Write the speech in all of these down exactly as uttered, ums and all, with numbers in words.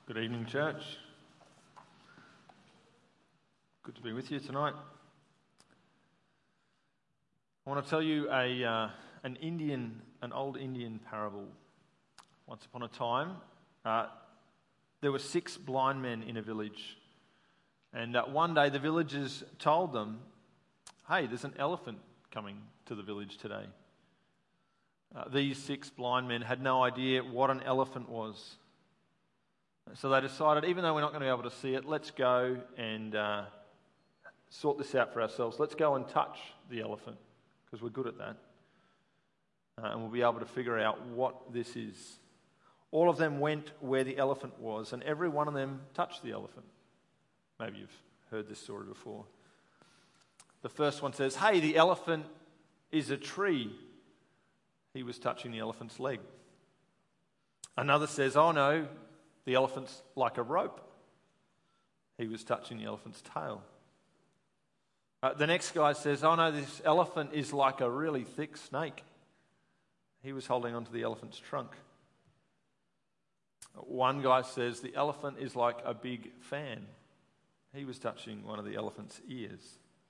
Good evening, church. Good to be with you tonight. I want to tell you a uh, an Indian, an old Indian parable. Once upon a time, uh, there were six blind men in a village, and uh, one day the villagers told them, "Hey, there's an elephant coming to the village today." Uh, these six blind men had no idea what an elephant was. So they decided, even though we're not going to be able to see it, let's go and uh, sort this out for ourselves. Let's go and touch the elephant, because we're good at that. Uh, and we'll be able to figure out what this is. All of them went where the elephant was, and every one of them touched the elephant. Maybe you've heard this story before. The first one says, "Hey, the elephant is a tree." He was touching the elephant's leg. Another says, "Oh no, the elephant's like a rope." He was touching the elephant's tail. Uh, the next guy says, "Oh no, this elephant is like a really thick snake." He was holding onto the elephant's trunk. One guy says, "The elephant is like a big fan." He was touching one of the elephant's ears.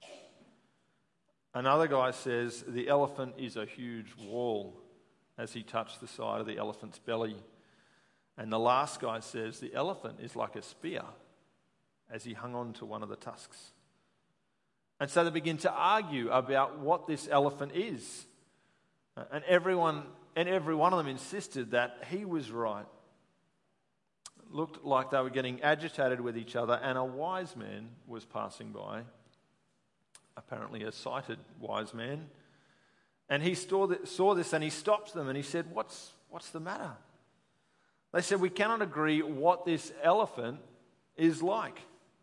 Another guy says, "The elephant is a huge wall," as he touched the side of the elephant's belly. And the last guy says, "The elephant is like a spear," as he hung on to one of the tusks. And so they begin to argue about what this elephant is. And everyone, and every one of them insisted that he was right. It looked like they were getting agitated with each other, and a wise man was passing by, apparently a sighted wise man. And he saw this and he stopped them and he said, What's, what's the matter? They said, "We cannot agree what this elephant is like.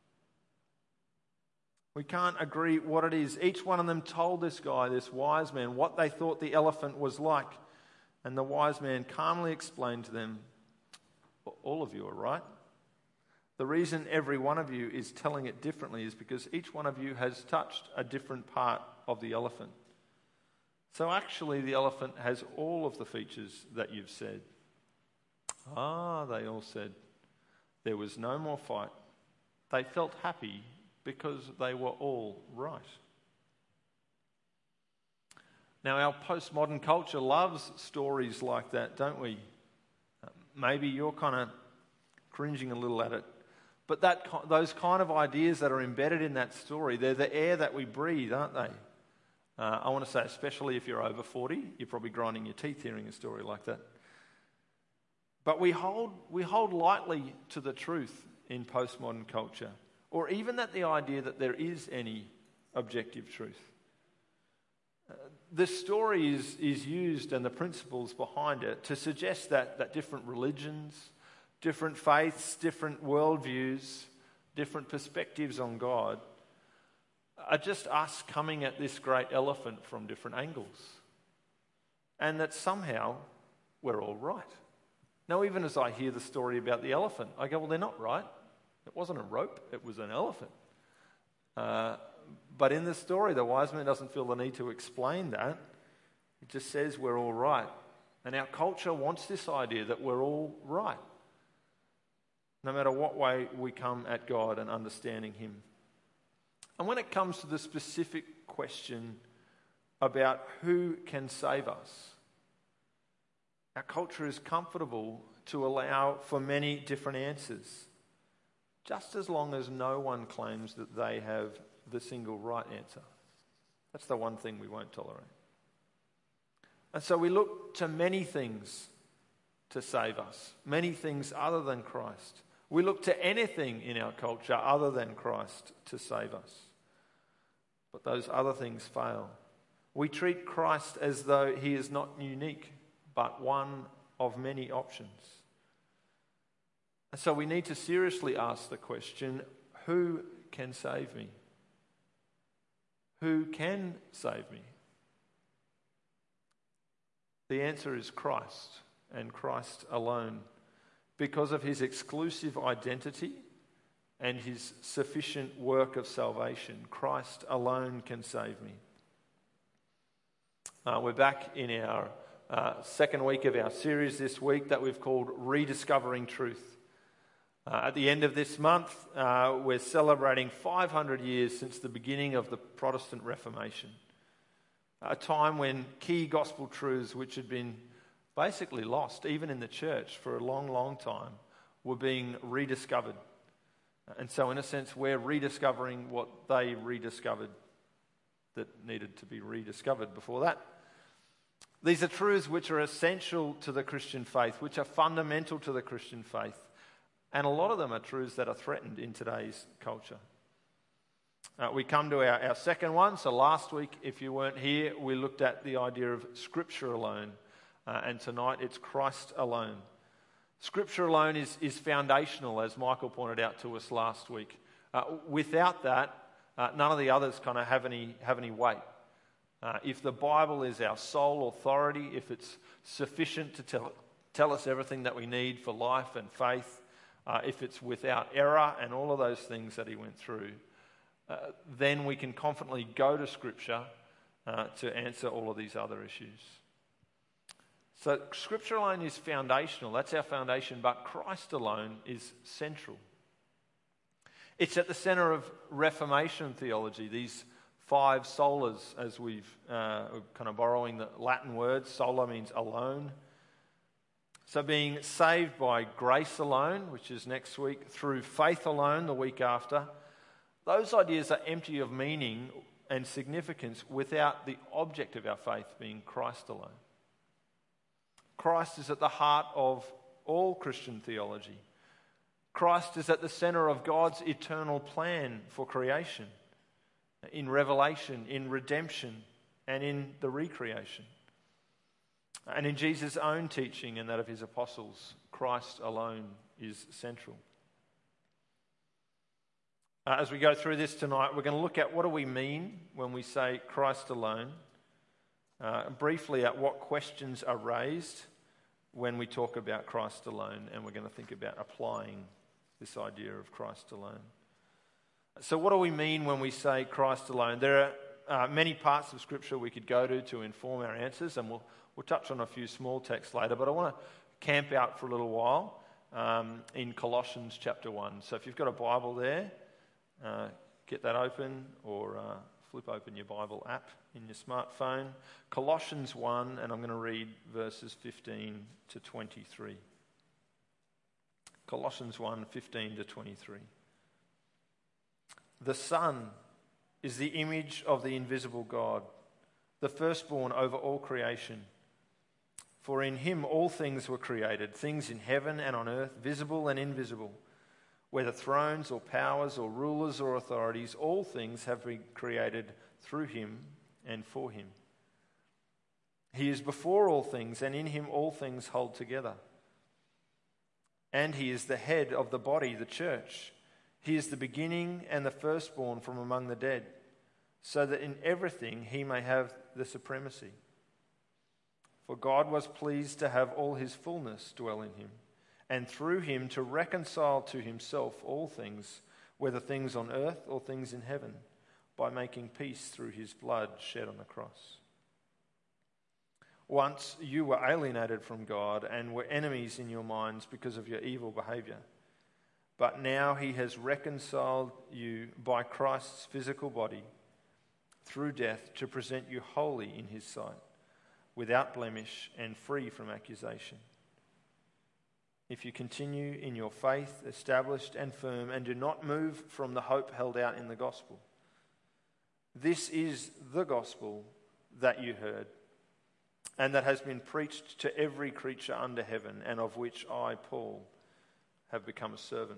We can't agree what it is." Each one of them told this guy, this wise man, what they thought the elephant was like. And the wise man calmly explained to them, "All of you are right. The reason every one of you is telling it differently is because each one of you has touched a different part of the elephant. So actually the elephant has all of the features that you've said." "Ah," they all said. There was no more fight. They felt happy because they were all right. Now, our postmodern culture loves stories like that, don't we? Maybe you're kind of cringing a little at it. But that those kind of ideas that are embedded in that story, they're the air that we breathe, aren't they? Uh, I want to say, especially if you're over forty, you're probably grinding your teeth hearing a story like that. But we hold we hold lightly to the truth in postmodern culture, or even that the idea that there is any objective truth. Uh, the story is, is used, and the principles behind it, to suggest that, that different religions, different faiths, different worldviews, different perspectives on God are just us coming at this great elephant from different angles. And that somehow we're all right. Now, even as I hear the story about the elephant, I go, well, they're not right. It wasn't a rope, it was an elephant. Uh, but in the story, the wise man doesn't feel the need to explain that. It just says we're all right. And our culture wants this idea that we're all right, no matter what way we come at God and understanding Him. And when it comes to the specific question about who can save us, our culture is comfortable to allow for many different answers, just as long as no one claims that they have the single right answer. That's the one thing we won't tolerate. And so we look to many things to save us, many things other than Christ. We look to anything in our culture other than Christ to save us. But those other things fail. We treat Christ as though He is not unique, but one of many options. And so we need to seriously ask the question, who can save me? Who can save me? The answer is Christ, and Christ alone, because of His exclusive identity and His sufficient work of salvation. Christ alone can save me. Uh, we're back in our Uh, second week of our series this week that we've called Rediscovering Truth. Uh, at the end of this month, uh, we're celebrating five hundred years since the beginning of the Protestant Reformation, a time when key gospel truths which had been basically lost, even in the church for a long, long time, were being rediscovered. And so in a sense, we're rediscovering what they rediscovered that needed to be rediscovered before that. These are truths which are essential to the Christian faith, which are fundamental to the Christian faith. And a lot of them are truths that are threatened in today's culture. Uh, we come to our, our second one. So last week, if you weren't here, we looked at the idea of Scripture alone. Uh, and tonight, it's Christ alone. Scripture alone is, is foundational, as Michael pointed out to us last week. Uh, without that, uh, none of the others kind of have any, have any weight. Uh, if the Bible is our sole authority, if it's sufficient to tell, tell us everything that we need for life and faith, Uh, if it's without error and all of those things that he went through, uh, then we can confidently go to Scripture uh, to answer all of these other issues. So Scripture alone is foundational. That's our foundation, but Christ alone is central. It's at the center of Reformation theology, these five solas, as we've uh, we're kind of borrowing the Latin word. Sola means alone. So being saved by grace alone, which is next week, through faith alone the week after, those ideas are empty of meaning and significance without the object of our faith being Christ alone. Christ is at the heart of all Christian theology. Christ is at the center of God's eternal plan for creation, in revelation, in redemption, and in the recreation. And in Jesus' own teaching and that of his apostles, Christ alone is central. Uh, as we go through this tonight, we're going to look at what do we mean when we say Christ alone, uh, briefly at what questions are raised when we talk about Christ alone, and we're going to think about applying this idea of Christ alone. So what do we mean when we say Christ alone? There are uh, many parts of Scripture we could go to to inform our answers, and we'll We'll touch on a few small texts later, but I want to camp out for a little while um, in Colossians chapter one. So if you've got a Bible there, uh, get that open or uh, flip open your Bible app in your smartphone. Colossians one, and I'm going to read verses fifteen to twenty-three. Colossians one, fifteen to twenty-three. The Son is the image of the invisible God, the firstborn over all creation. For in him all things were created, things in heaven and on earth, visible and invisible. Whether thrones or powers or rulers or authorities, all things have been created through him and for him. He is before all things, and in him all things hold together. And he is the head of the body, the church. He is the beginning and the firstborn from among the dead, so that in everything he may have the supremacy. For God was pleased to have all his fullness dwell in him, and through him to reconcile to himself all things, whether things on earth or things in heaven, by making peace through his blood shed on the cross. Once you were alienated from God and were enemies in your minds because of your evil behavior. But now he has reconciled you by Christ's physical body through death to present you holy in his sight, without blemish and free from accusation. If you continue in your faith, established and firm, and do not move from the hope held out in the gospel. This is the gospel that you heard, and that has been preached to every creature under heaven, and of which I, Paul, have become a servant.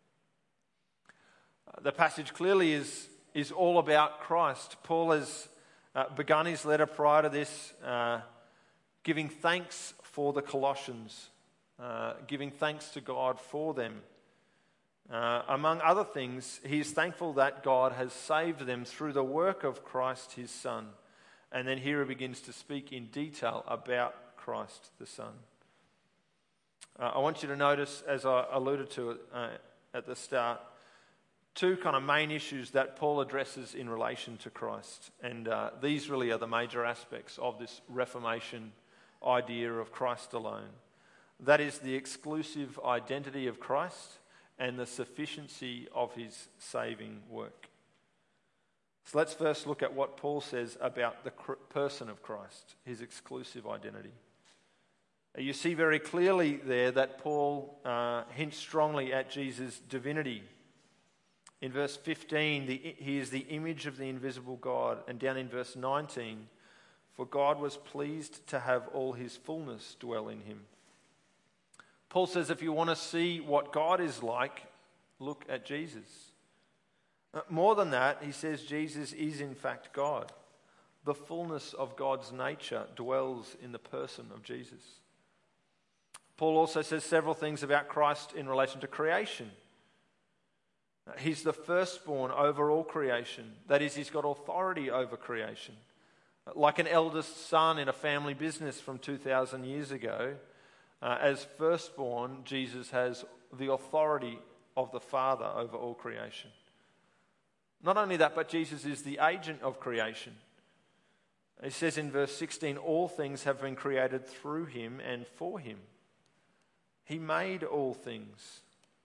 Uh, the passage clearly is, is all about Christ. Paul has Uh, begun his letter prior to this, uh, giving thanks for the Colossians, uh, giving thanks to God for them. Uh, among other things, he is thankful that God has saved them through the work of Christ, his Son. And then here he begins to speak in detail about Christ, the Son. Uh, I want you to notice, as I alluded to uh, at the start, two kind of main issues that Paul addresses in relation to Christ. And uh, these really are the major aspects of this Reformation idea of Christ alone. That is the exclusive identity of Christ and the sufficiency of his saving work. So let's first look at what Paul says about the person of Christ, his exclusive identity. You see very clearly there that Paul uh, hints strongly at Jesus' divinity. In verse fifteen, the, he is the image of the invisible God. And down in verse nineteen, for God was pleased to have all his fullness dwell in him. Paul says if you want to see what God is like, look at Jesus. More than that, he says Jesus is in fact God. The fullness of God's nature dwells in the person of Jesus. Paul also says several things about Christ in relation to creation. He's the firstborn over all creation. That is, he's got authority over creation. Like an eldest son in a family business from two thousand years ago, uh, as firstborn, Jesus has the authority of the Father over all creation. Not only that, but Jesus is the agent of creation. He says in verse sixteen, all things have been created through him and for him. He made all things.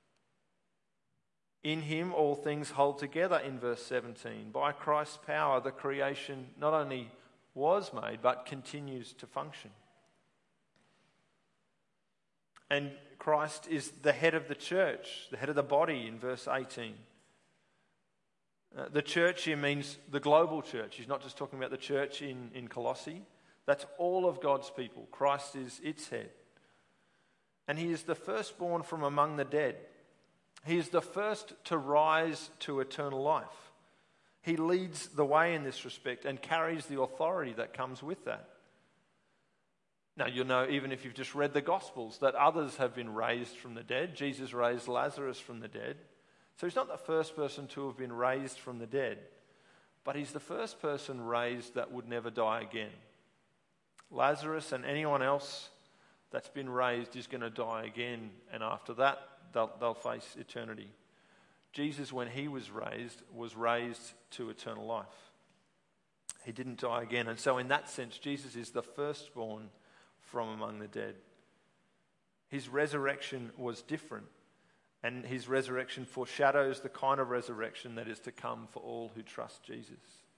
In him all things hold together, in verse seventeen. By Christ's power, the creation not only was made, but continues to function. And Christ is the head of the church, the head of the body, in verse eighteen. Uh, the church here means the global church. He's not just talking about the church in, in Colossae. That's all of God's people. Christ is its head. And he is the firstborn from among the dead. He is the first to rise to eternal life. He leads the way in this respect and carries the authority that comes with that. Now, you'll know, even if you've just read the Gospels, that others have been raised from the dead. Jesus raised Lazarus from the dead. So he's not the first person to have been raised from the dead, but he's the first person raised that would never die again. Lazarus and anyone else that's been raised is going to die again, and after that, they'll, they'll face eternity. Jesus, when he was raised, was raised to eternal life. He didn't die again, and so in that sense, Jesus is the firstborn from among the dead. His resurrection was different, and his resurrection foreshadows the kind of resurrection that is to come for all who trust Jesus.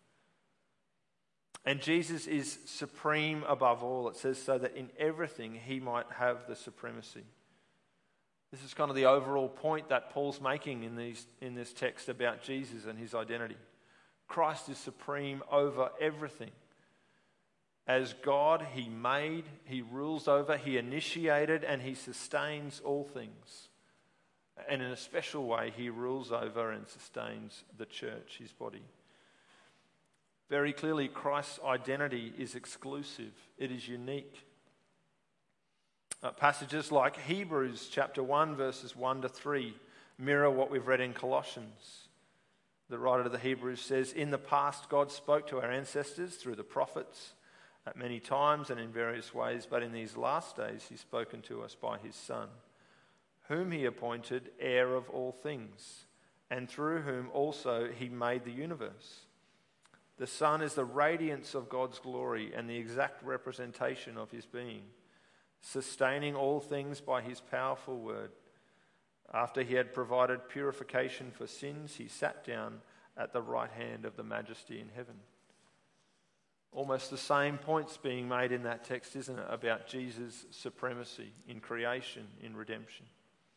And Jesus is supreme above all. It says so that in everything he might have the supremacy. This is kind of the overall point that Paul's making in these in this text about Jesus and his identity. Christ is supreme over everything. As God, he made, he rules over, he initiated, and he sustains all things. And in a special way, he rules over and sustains the church, his body. Very clearly, Christ's identity is exclusive. It is unique. Uh, passages like Hebrews chapter one, verses one to three, mirror what we've read in Colossians. The writer of the Hebrews says, in the past, God spoke to our ancestors through the prophets at many times and in various ways, but in these last days, he's spoken to us by his Son, whom he appointed heir of all things, and through whom also he made the universe. The Son is the radiance of God's glory and the exact representation of his being, sustaining all things by his powerful word. After he had provided purification for sins, he sat down at the right hand of the Majesty in heaven. Almost the same points being made in that text, isn't it, about Jesus' supremacy in creation, in redemption.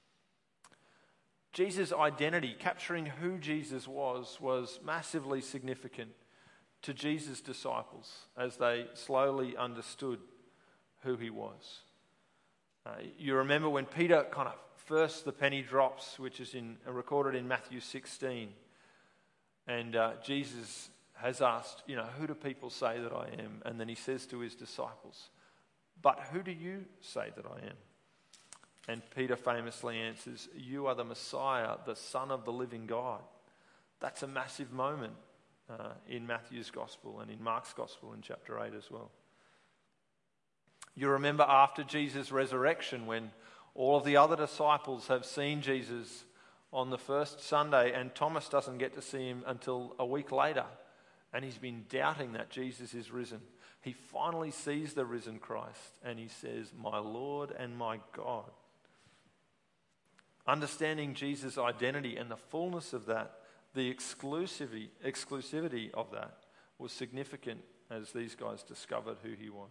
Jesus' identity, capturing who Jesus was, was massively significant to Jesus' disciples as they slowly understood who he was. Uh, you remember when Peter kind of first the penny drops, which is in uh, recorded in Matthew sixteen, and uh, Jesus has asked, you know, who do people say that I am? And then he says to his disciples, but who do you say that I am? And Peter famously answers, you are the Messiah, the Son of the living God. That's a massive moment uh, in Matthew's Gospel and in Mark's Gospel in chapter eight as well. You remember after Jesus' resurrection when all of the other disciples have seen Jesus on the first Sunday and Thomas doesn't get to see him until a week later, and he's been doubting that Jesus is risen. He finally sees the risen Christ and he says, my Lord and my God. Understanding Jesus' identity and the fullness of that, the exclusivity, exclusivity of that, was significant as these guys discovered who he was.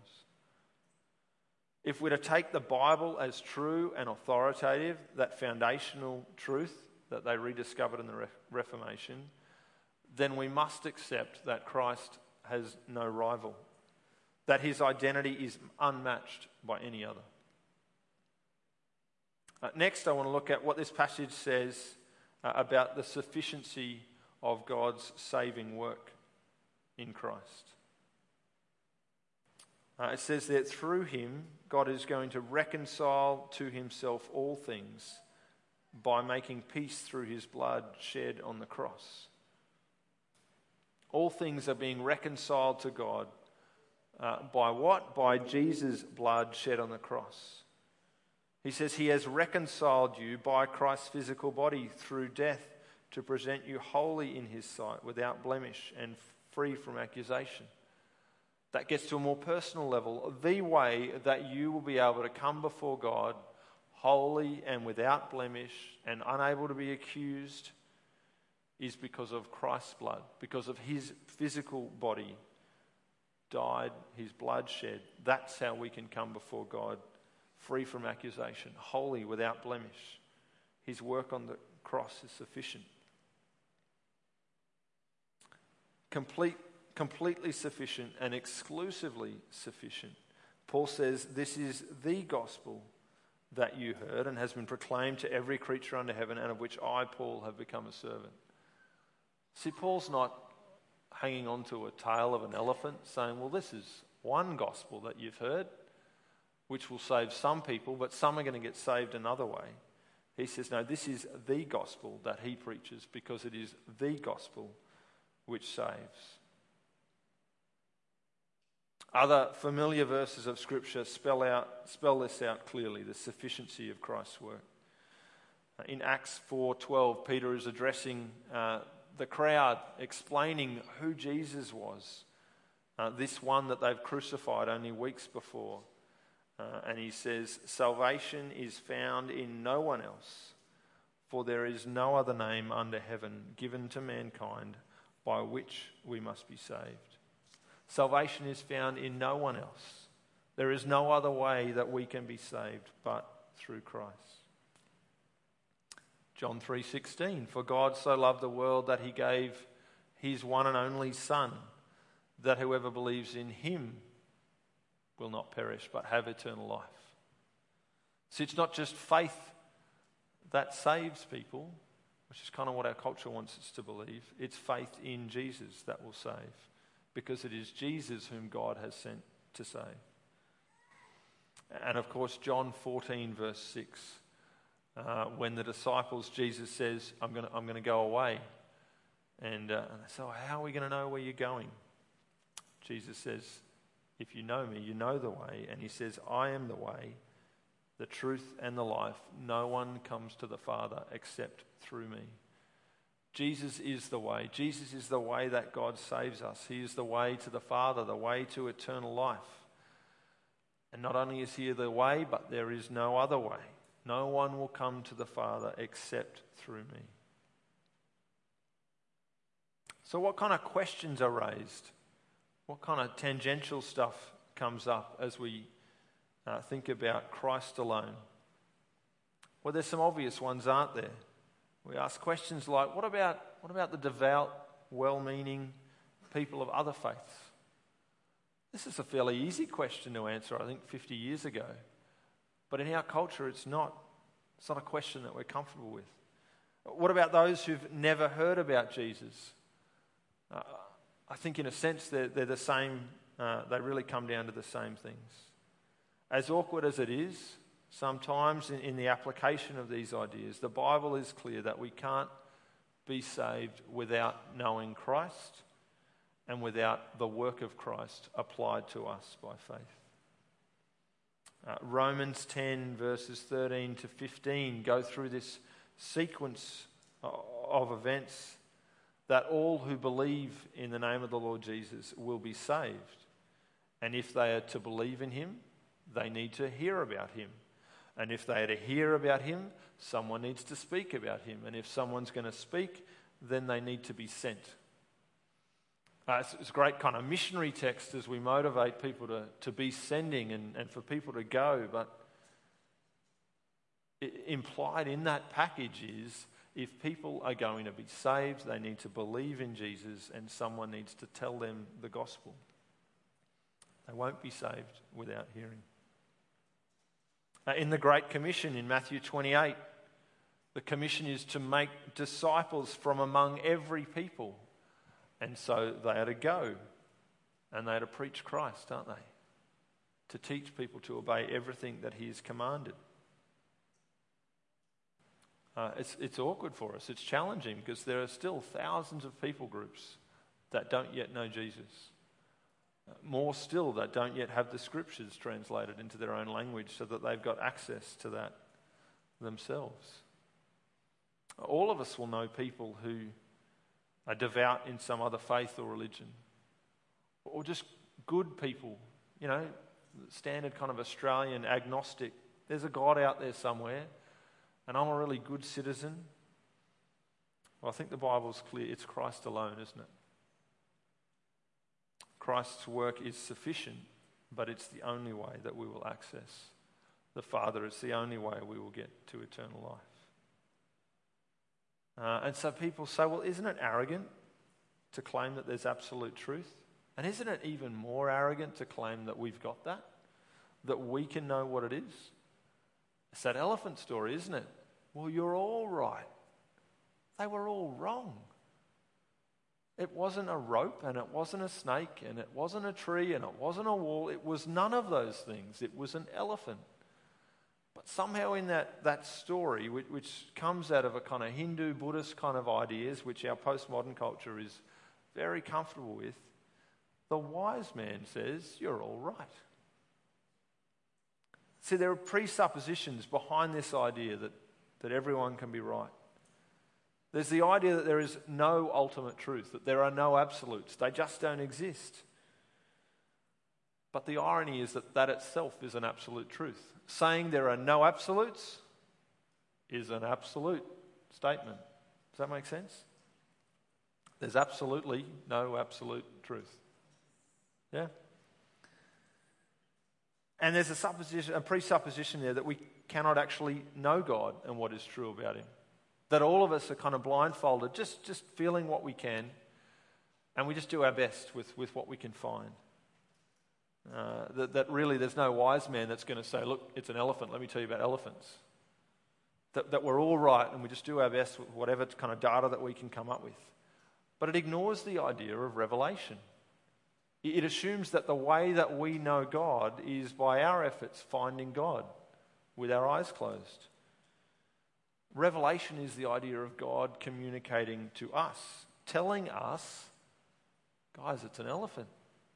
If we're to take the Bible as true and authoritative, that foundational truth that they rediscovered in the Re- Reformation, then we must accept that Christ has no rival, that his identity is unmatched by any other. Uh, next, I want to look at what this passage says uh, about the sufficiency of God's saving work in Christ. Uh, it says that through him, God is going to reconcile to himself all things by making peace through his blood shed on the cross. All things are being reconciled to God uh, by what? By Jesus' blood shed on the cross. He says he has reconciled you by Christ's physical body through death to present you holy in his sight, without blemish and free from accusation. That gets to a more personal level. The way that you will be able to come before God holy and without blemish and unable to be accused is because of Christ's blood, because of his physical body died, his blood shed. That's how we can come before God free from accusation, holy, without blemish. His work on the cross is sufficient. Complete, completely sufficient and exclusively sufficient. Paul says this is the gospel that you heard and has been proclaimed to every creature under heaven, and of which I, Paul, have become a servant. See, Paul's not hanging on to a tail of an elephant saying, well, this is one gospel that you've heard, which will save some people, but some are going to get saved another way. He says, no, this is the gospel that he preaches, because it is the gospel which saves. Other familiar verses of Scripture spell out spell this out clearly, the sufficiency of Christ's work. In Acts four twelve, Peter is addressing uh, the crowd, explaining who Jesus was, uh, this one that they've crucified only weeks before. Uh, and he says, salvation is found in no one else, for there is no other name under heaven given to mankind by which we must be saved. Salvation is found in no one else. There is no other way that we can be saved but through Christ. John three sixteen, for God so loved the world that he gave his one and only Son, that whoever believes in him will not perish but have eternal life. So it's not just faith that saves people, which is kind of what our culture wants us to believe. It's faith in Jesus that will save, because it is Jesus whom God has sent to save. And of course, John fourteen verse six, uh, when the disciples, Jesus says, I'm going to I'm going to go away. And, uh, and they say, oh, how are we going to know where you're going? Jesus says, if you know me, you know the way. And he says, I am the way, the truth and the life. No one comes to the Father except through me. Jesus is the way. Jesus is the way that God saves us. He is the way to the Father, the way to eternal life. And not only is he the way, but there is no other way. No one will come to the Father except through me. So what kind of questions are raised? What kind of tangential stuff comes up as we uh, think about Christ alone? Well, there's some obvious ones, aren't there? We ask questions like, what about, what about the devout, well-meaning people of other faiths? This is a fairly easy question to answer, I think, fifty years ago. But in our culture, it's not. It's not a question that we're comfortable with. What about those who've never heard about Jesus? Uh, I think in a sense they're, they're the same, uh, they really come down to the same things. As awkward as it is, sometimes in, in the application of these ideas, the Bible is clear that we can't be saved without knowing Christ and without the work of Christ applied to us by faith. Uh, Romans ten verses thirteen to fifteen go through this sequence of events that all who believe in the name of the Lord Jesus will be saved. And if they are to believe in him, they need to hear about him. And if they are to hear about him, someone needs to speak about him. And if someone's going to speak, then they need to be sent. Uh, it's, it's a great kind of missionary text as we motivate people to, to be sending and, and for people to go. But it, implied in that package is if people are going to be saved, they need to believe in Jesus and someone needs to tell them the gospel. They won't be saved without hearing. Uh, in the Great Commission in Matthew twenty-eight, the commission is to make disciples from among every people. And so they are to go and they are to preach Christ, aren't they? To teach people to obey everything that he has commanded. Uh, it's, it's awkward for us. It's challenging because there are still thousands of people groups that don't yet know Jesus. More still, that don't yet have the scriptures translated into their own language so that they've got access to that themselves. All of us will know people who are devout in some other faith or religion, or just good people, you know, standard kind of Australian agnostic. There's a God out there somewhere, and I'm a really good citizen. Well, I think the Bible's clear. It's Christ alone, isn't it? Christ's work is sufficient, but it's the only way that we will access the Father. It's the only way we will get to eternal life. Uh, and so people say, well, isn't it arrogant to claim that there's absolute truth? And isn't it even more arrogant to claim that we've got that? That we can know what it is? It's that elephant story, isn't it? Well, you're all right. They were all wrong. It wasn't a rope and it wasn't a snake and it wasn't a tree and it wasn't a wall. It was none of those things. It was an elephant. But somehow in that, that story, which, which comes out of a kind of Hindu, Buddhist kind of ideas, which our postmodern culture is very comfortable with, the wise man says, you're all right. See, there are presuppositions behind this idea that, that everyone can be right. There's the idea that there is no ultimate truth, that there are no absolutes. They just don't exist. But the irony is that that itself is an absolute truth. Saying there are no absolutes is an absolute statement. Does that make sense? There's absolutely no absolute truth. Yeah? And there's a supposition, a presupposition there that we cannot actually know God and what is true about him. That all of us are kind of blindfolded, just, just feeling what we can, and we just do our best with, with what we can find. Uh, that, that really there's no wise man that's going to say, look, it's an elephant, let me tell you about elephants. That, that we're all right and we just do our best with whatever kind of data that we can come up with. But it ignores the idea of revelation. It assumes that the way that we know God is by our efforts finding God with our eyes closed. Revelation is the idea of God communicating to us, telling us, guys, it's an elephant.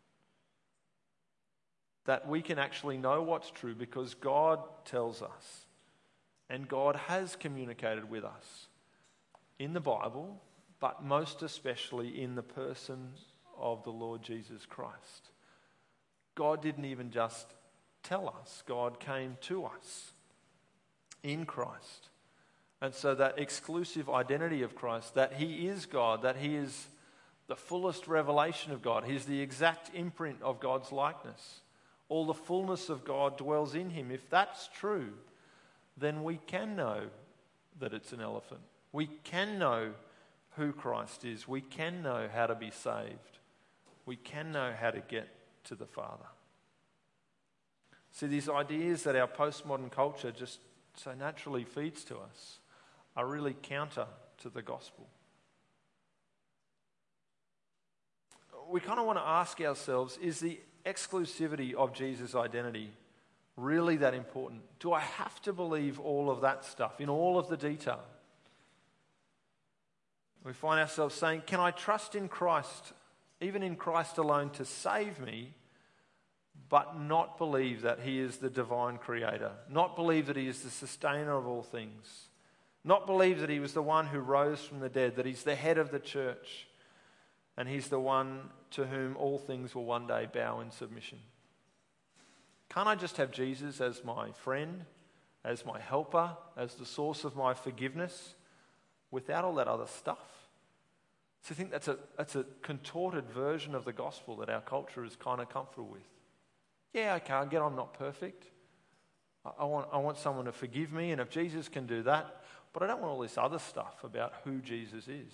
That we can actually know what's true because God tells us. And God has communicated with us in the Bible, but most especially in the person of the Lord Jesus Christ. God didn't even just tell us. God came to us in Christ. And so that exclusive identity of Christ, that he is God, that he is the fullest revelation of God, he's the exact imprint of God's likeness. All the fullness of God dwells in him. If that's true, then we can know that it's an elephant. We can know who Christ is. We can know how to be saved. We can know how to get to the Father. See, these ideas that our postmodern culture just so naturally feeds to us are really counter to the gospel. We kind of want to ask ourselves, is the exclusivity of Jesus' identity really that important? Do I have to believe all of that stuff in all of the detail? We find ourselves saying, can I trust in Christ, even in Christ alone, to save me, but not believe that he is the divine creator, not believe that he is the sustainer of all things, not believe that he was the one who rose from the dead, that he's the head of the church, and he's the one to whom all things will one day bow in submission? Can't I just have Jesus as my friend, as my helper, as the source of my forgiveness, without all that other stuff. So I think that's a, that's a contorted version of the gospel that our culture is kind of comfortable with. Yeah, okay, I get I'm not perfect. I, I want, I want someone to forgive me, and if Jesus can do that, but I don't want all this other stuff about who Jesus is.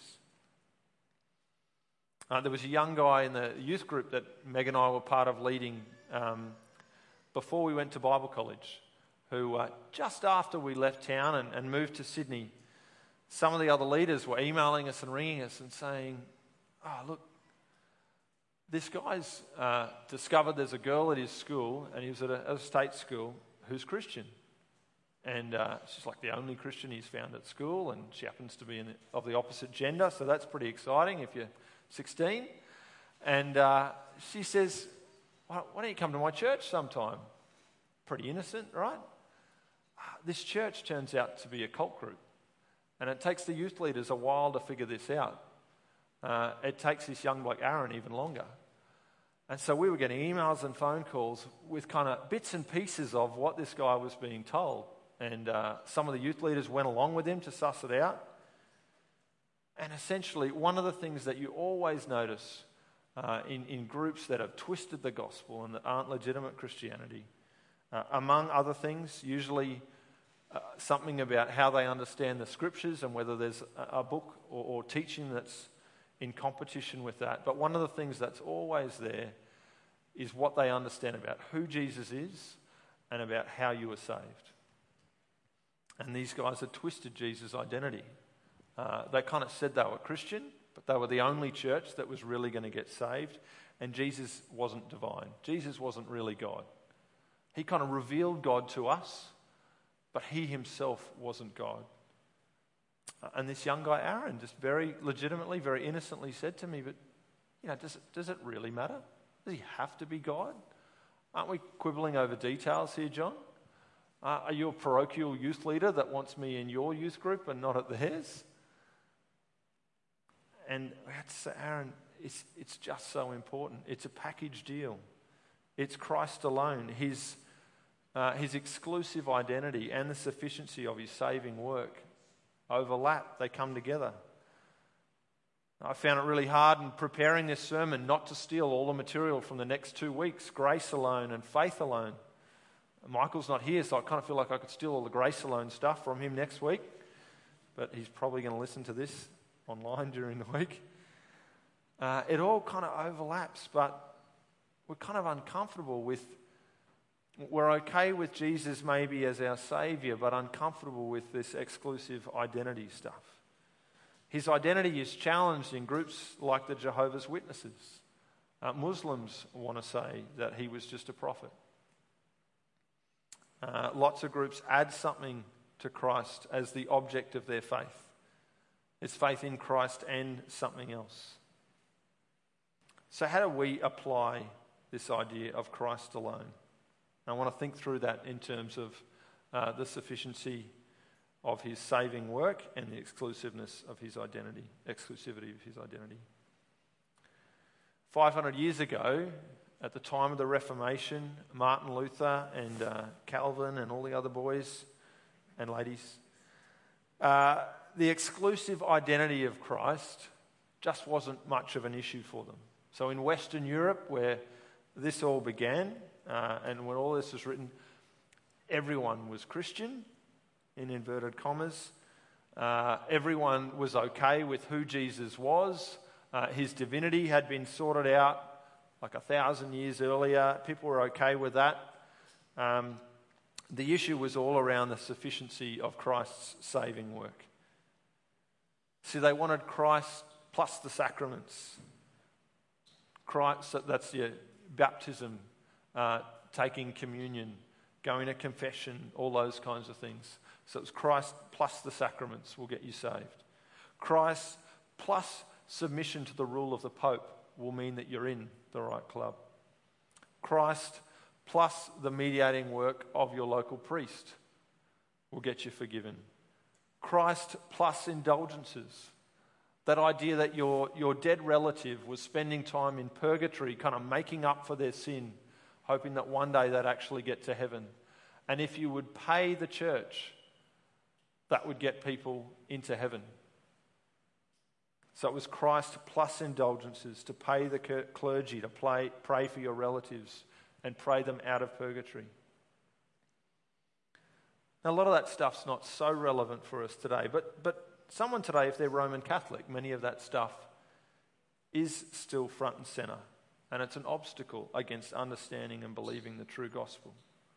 Uh, there was a young guy in the youth group that Meg and I were part of leading um, before we went to Bible college, who uh, just after we left town and, and moved to Sydney, some of the other leaders were emailing us and ringing us and saying, oh, look, this guy's uh, discovered there's a girl at his school, and he was at a, at a state school, who's Christian. And uh, she's like the only Christian he's found at school, and she happens to be in the, of the opposite gender, so that's pretty exciting if you're sixteen. And uh, she says, why, why don't you come to my church sometime? Pretty innocent, right? This church turns out to be a cult group. And it takes the youth leaders a while to figure this out. Uh, it takes this young bloke, Aaron, even longer. And so we were getting emails and phone calls with kind of bits and pieces of what this guy was being told. And uh, some of the youth leaders went along with him to suss it out. And essentially, one of the things that you always notice uh, in, in groups that have twisted the gospel and that aren't legitimate Christianity, uh, among other things, usually Uh, something about how they understand the scriptures and whether there's a, a book or, or teaching that's in competition with that. But one of the things that's always there is what they understand about who Jesus is and about how you are saved. And these guys had twisted Jesus' identity. Uh, they kind of said they were Christian, but they were the only church that was really going to get saved. And Jesus wasn't divine. Jesus wasn't really God. He kind of revealed God to us, but he himself wasn't God. And this young guy, Aaron, just very legitimately, very innocently said to me, but, you know, does it, does it really matter? Does he have to be God? Aren't we quibbling over details here, John? Uh, are you a parochial youth leader that wants me in your youth group and not at theirs? And I had to say, Aaron, it's, it's just so important. It's a package deal. It's Christ alone. His Uh, his exclusive identity and the sufficiency of his saving work overlap. They come together. I found it really hard in preparing this sermon not to steal all the material from the next two weeks, grace alone and faith alone. Michael's not here, so I kind of feel like I could steal all the grace alone stuff from him next week, but he's probably going to listen to this online during the week. Uh, it all kind of overlaps, but we're kind of uncomfortable with We're okay with Jesus maybe as our Saviour, but uncomfortable with this exclusive identity stuff. His identity is challenged in groups like the Jehovah's Witnesses. Uh, Muslims want to say that he was just a prophet. Uh, lots of groups add something to Christ as the object of their faith. It's faith in Christ and something else. So how do we apply this idea of Christ alone? I want to think through that in terms of uh, the sufficiency of his saving work and the exclusiveness of his identity, exclusivity of his identity. five hundred years ago, at the time of the Reformation, Martin Luther and uh, Calvin and all the other boys and ladies, uh, the exclusive identity of Christ just wasn't much of an issue for them. So in Western Europe, where this all began, Uh, and when all this was written, everyone was Christian, in inverted commas. Uh, everyone was okay with who Jesus was. Uh, his divinity had been sorted out like a thousand years earlier. People were okay with that. Um, the issue was all around the sufficiency of Christ's saving work. See, they wanted Christ plus the sacraments. Christ, that's your baptism, Uh, taking communion, going to confession, all those kinds of things. So it's Christ plus the sacraments will get you saved. Christ plus submission to the rule of the Pope will mean that you're in the right club. Christ plus the mediating work of your local priest will get you forgiven. Christ plus indulgences. That idea that your, your dead relative was spending time in purgatory, kind of making up for their sin, hoping that one day they'd actually get to heaven. And if you would pay the church, that would get people into heaven. So it was Christ plus indulgences to pay the clergy, to play, pray for your relatives and pray them out of purgatory. Now, a lot of that stuff's not so relevant for us today, but, but someone today, if they're Roman Catholic, many of that stuff is still front and centre, and it's an obstacle against understanding and believing the true gospel.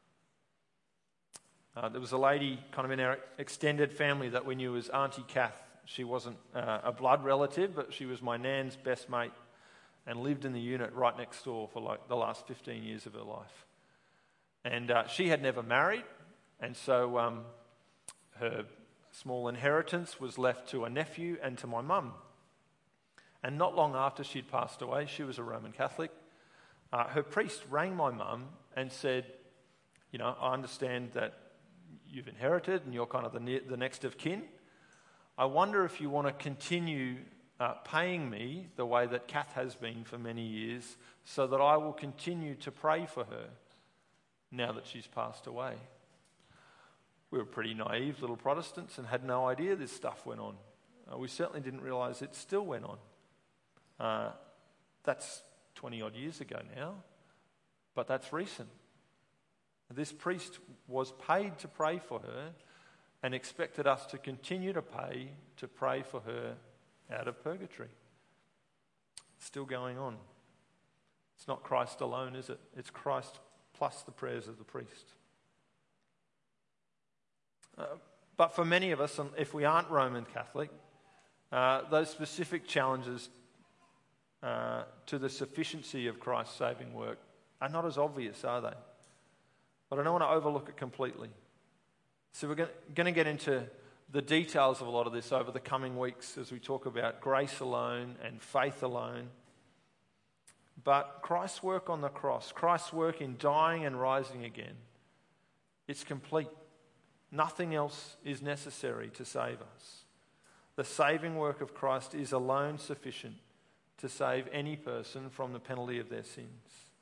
Uh, there was a lady kind of in our extended family that we knew as Auntie Kath. She wasn't uh, a blood relative, but she was my nan's best mate and lived in the unit right next door for like the last fifteen years of her life. And uh, she had never married, and so um, her small inheritance was left to a nephew and to my mum. And not long after she'd passed away, she was a Roman Catholic, uh, her priest rang my mum and said, you know, I understand that you've inherited and you're kind of the, ne- the next of kin. I wonder if you want to continue uh, paying me the way that Kath has been for many years so that I will continue to pray for her now that she's passed away. We were pretty naive little Protestants and had no idea this stuff went on. Uh, we certainly didn't realise it still went on. Uh, that's twenty odd years ago now, but that's recent. This priest was paid to pray for her and expected us to continue to pay to pray for her out of purgatory. It's still going on. It's not Christ alone, is it? It's Christ plus the prayers of the priest. Uh, but for many of us, and if we aren't Roman Catholic, uh, those specific challenges uh, to the sufficiency of Christ's saving work are not as obvious, are they? But I don't want to overlook it completely. So we're going to get into the details of a lot of this over the coming weeks as we talk about grace alone and faith alone. But Christ's work on the cross, Christ's work in dying and rising again, it's complete. Nothing else is necessary to save us. The saving work of Christ is alone sufficient to save any person from the penalty of their sins.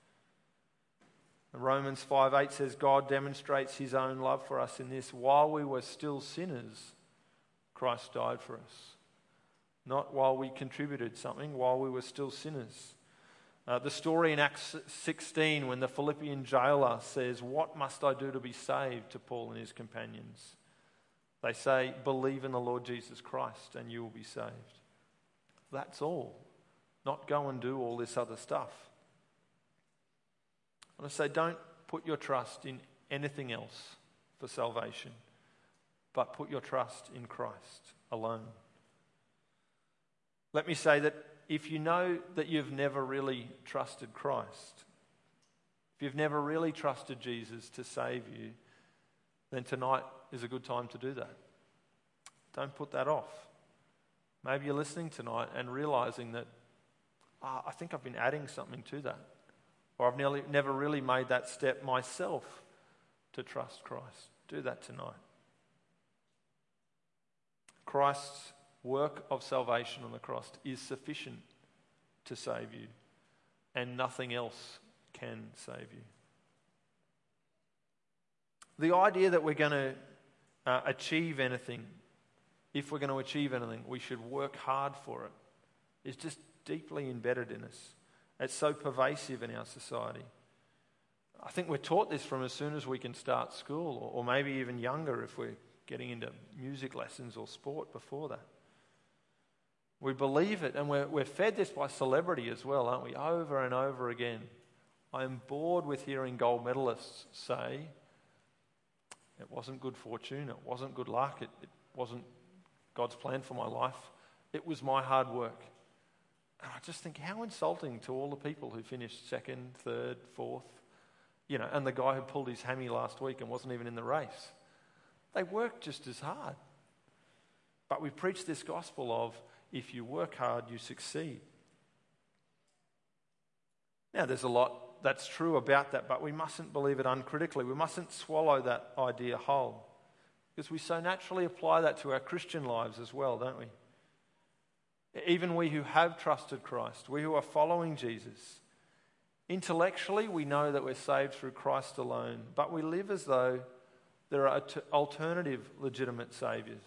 Romans five eight says, God demonstrates his own love for us in this: while we were still sinners, Christ died for us. Not while we contributed something, while we were still sinners. Uh, the story in Acts sixteen when the Philippian jailer says, what must I do to be saved, to Paul and his companions? They say, believe in the Lord Jesus Christ and you will be saved. That's all. Not go and do all this other stuff. I want to say, don't put your trust in anything else for salvation, but put your trust in Christ alone. Let me say that if you know that you've never really trusted Christ, if you've never really trusted Jesus to save you, then tonight is a good time to do that. Don't put that off. Maybe you're listening tonight and realizing that, oh, I think I've been adding something to that. Or I've nearly, never really made that step myself to trust Christ. Do that tonight. Christ's work of salvation on the cross is sufficient to save you, and nothing else can save you. The idea that we're going to uh, achieve anything, if we're going to achieve anything, we should work hard for it, is just deeply embedded in us. It's so pervasive in our society. I think we're taught this from as soon as we can start school, or, or maybe even younger if we're getting into music lessons or sport before that. We believe it, and we're, we're fed this by celebrity as well, aren't we? Over and over again. I am bored with hearing gold medalists say, it wasn't good fortune, it wasn't good luck, it, it wasn't God's plan for my life, it was my hard work. And I just think, how insulting to all the people who finished second, third, fourth, you know, and the guy who pulled his hammy last week and wasn't even in the race. They worked just as hard. But we preach this gospel of, if you work hard, you succeed. Now, there's a lot that's true about that, but we mustn't believe it uncritically. We mustn't swallow that idea whole, because we so naturally apply that to our Christian lives as well, don't we? Even we who have trusted Christ, we who are following Jesus, intellectually we know that we're saved through Christ alone, but we live as though There are alternative legitimate saviours.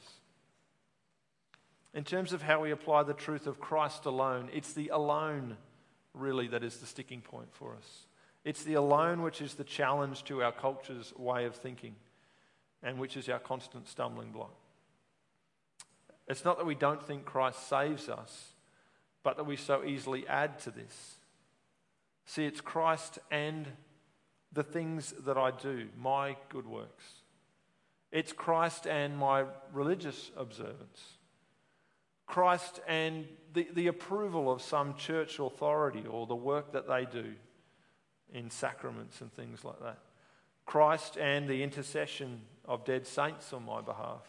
In terms of how we apply the truth of Christ alone, it's the alone really that is the sticking point for us. It's the alone which is the challenge to our culture's way of thinking and which is our constant stumbling block. It's not that we don't think Christ saves us, but that we so easily add to this. See, it's Christ and the things that I do, my good works. It's Christ and my religious observance. Christ and the, the approval of some church authority or the work that they do in sacraments and things like that. Christ and the intercession of dead saints on my behalf.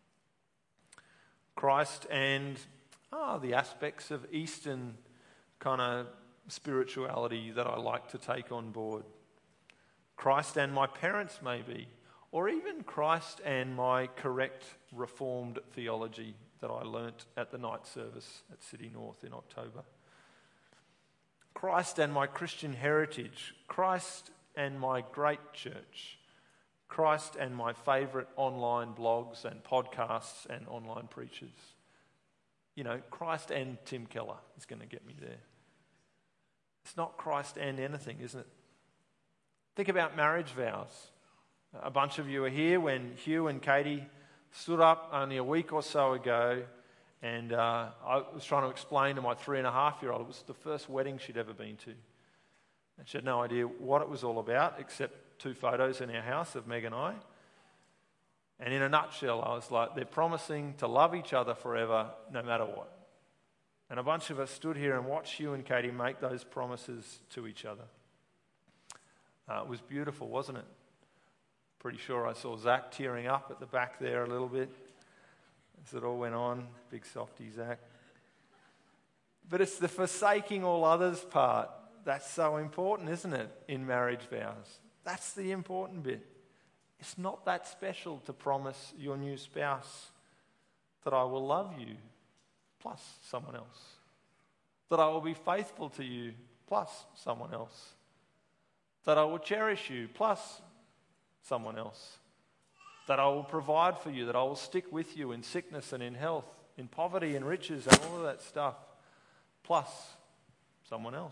Christ and ah, the aspects of Eastern kind of spirituality that I like to take on board. Christ and my parents maybe, or even Christ and my correct Reformed theology that I learnt at the night service at City North in October. Christ and my Christian heritage. Christ and my great church. Christ and my favourite online blogs and podcasts and online preachers. You know, Christ and Tim Keller is going to get me there. It's not Christ and anything, isn't it? Think about marriage vows. A bunch of you are here when Hugh and Katie stood up only a week or so ago, and uh, I was trying to explain to my three and a half year old it was the first wedding she'd ever been to. And she had no idea what it was all about, except two photos in our house of Meg and I. And in a nutshell, I was like, they're promising to love each other forever, no matter what. And a bunch of us stood here and watched Hugh and Katie make those promises to each other. Uh, it was beautiful, wasn't it? Pretty sure I saw Zach tearing up at the back there a little bit as it all went on. Big softy, Zach. But it's the forsaking all others part that's so important, isn't it, in marriage vows? That's the important bit. It's not that special to promise your new spouse that I will love you plus someone else, that I will be faithful to you plus someone else, that I will cherish you plus someone else, that I will provide for you, that I will stick with you in sickness and in health, in poverty and riches and all of that stuff, plus someone else.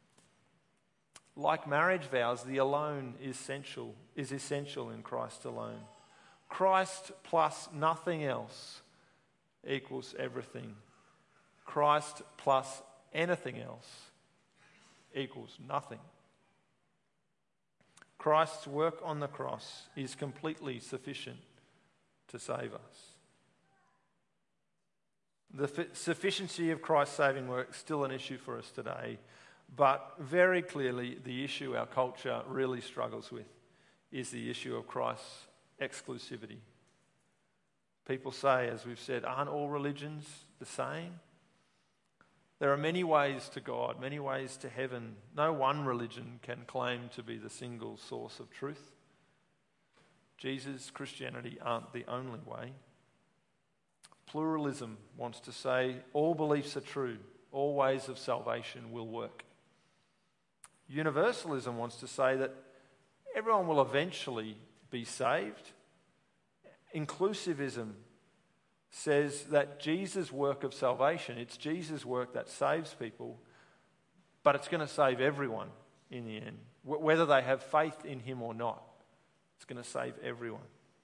Like marriage vows, the alone is essential, is essential in Christ alone. Christ plus nothing else equals everything. Christ plus anything else equals nothing. Christ's work on the cross is completely sufficient to save us. The f- sufficiency of Christ's saving work is still an issue for us today, but very clearly the issue our culture really struggles with is the issue of Christ's exclusivity. People say, as we've said, aren't all religions the same? There are many ways to God, many ways to heaven. No one religion can claim to be the single source of truth. Jesus, Christianity aren't the only way. Pluralism wants to say all beliefs are true, all ways of salvation will work. Universalism wants to say that everyone will eventually be saved. Inclusivism says that Jesus' work of salvation, it's Jesus' work that saves people, but it's going to save everyone in the end. Whether they have faith in him or not, it's going to save everyone.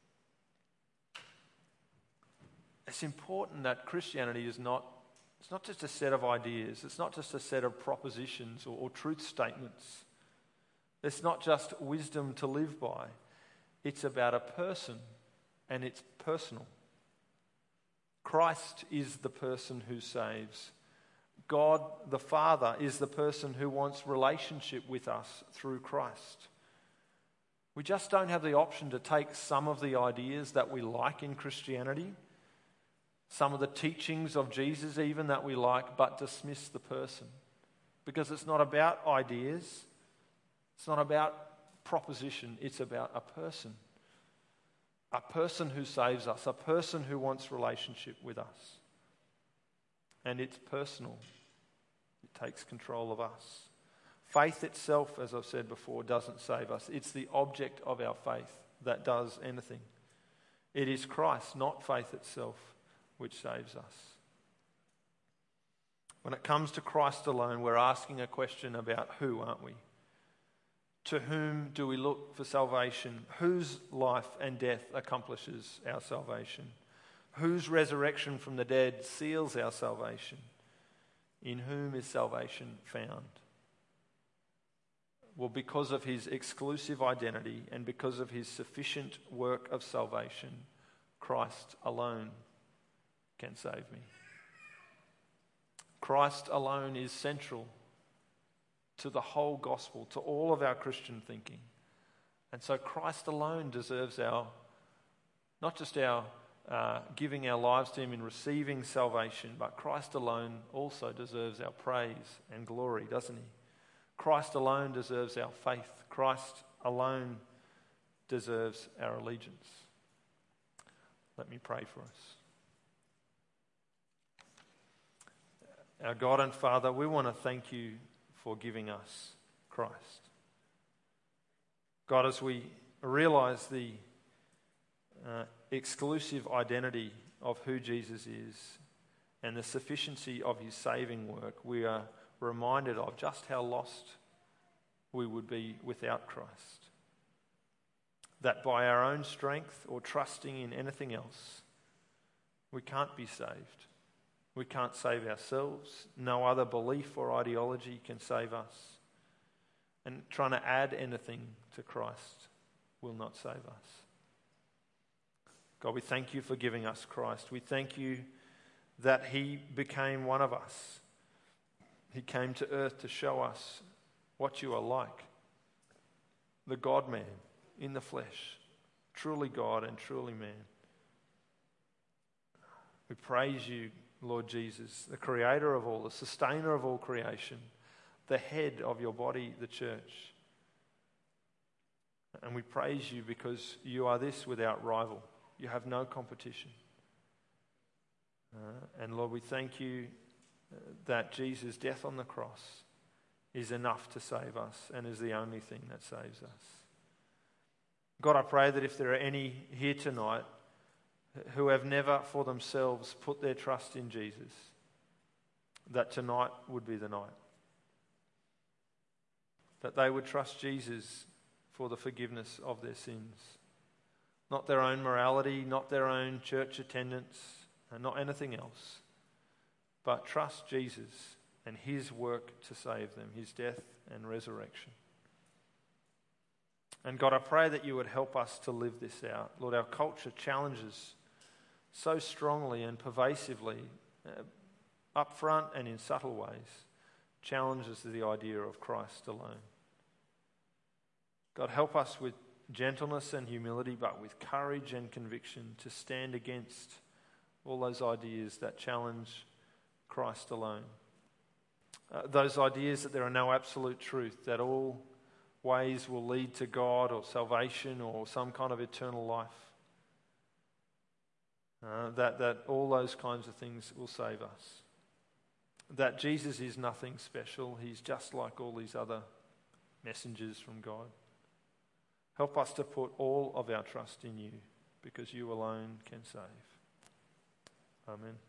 It's important that Christianity is not, it's not just a set of ideas, it's not just a set of propositions or, or truth statements. It's not just wisdom to live by. It's about a person, and it's personal. Christ is the person who saves. God the Father is the person who wants relationship with us through Christ. We just don't have the option to take some of the ideas that we like in Christianity, some of the teachings of Jesus even that we like, but dismiss the person. Because it's not about ideas, it's not about proposition, it's about a person. A person who saves us, a person who wants relationship with us. And it's personal. It takes control of us. Faith itself, as I've said before, doesn't save us. It's the object of our faith that does anything. It is Christ, not faith itself, which saves us. When it comes to Christ alone, we're asking a question about who, aren't we? To whom do we look for salvation? Whose life and death accomplishes our salvation? Whose resurrection from the dead seals our salvation? In whom is salvation found? Well, because of his exclusive identity and because of his sufficient work of salvation, Christ alone can save me. Christ alone is central to the whole gospel, to all of our Christian thinking. And so Christ alone deserves our, not just our uh, giving our lives to him in receiving salvation, but Christ alone also deserves our praise and glory, doesn't he? Christ alone deserves our faith. Christ alone deserves our allegiance. Let me pray for us. Our God and Father, we want to thank you for giving us Christ. God, as we realize the uh, exclusive identity of who Jesus is and the sufficiency of his saving work, we are reminded of just how lost we would be without Christ. That by our own strength or trusting in anything else, we can't be saved. We can't save ourselves. No other belief or ideology can save us. And trying to add anything to Christ will not save us. God, we thank you for giving us Christ. We thank you that he became one of us. He came to earth to show us what you are like. The God-man in the flesh, truly God and truly man. We praise you, Lord Jesus, the creator of all, the sustainer of all creation, the head of your body, the church. And we praise you because you are this without rival. You have no competition. Uh, and Lord, we thank you that Jesus' death on the cross is enough to save us and is the only thing that saves us. God, I pray that if there are any here tonight who have never for themselves put their trust in Jesus, that tonight would be the night. That they would trust Jesus for the forgiveness of their sins. Not their own morality, not their own church attendance, and not anything else. But trust Jesus and his work to save them, his death and resurrection. And God, I pray that you would help us to live this out. Lord, our culture challenges so strongly and pervasively, uh, up front and in subtle ways, challenges the idea of Christ alone. God, help us with gentleness and humility, but with courage and conviction to stand against all those ideas that challenge Christ alone. Uh, those ideas that there are no absolute truth, that all ways will lead to God or salvation or some kind of eternal life. Uh, that, that all those kinds of things will save us. That Jesus is nothing special. He's just like all these other messengers from God. Help us to put all of our trust in you because you alone can save. Amen.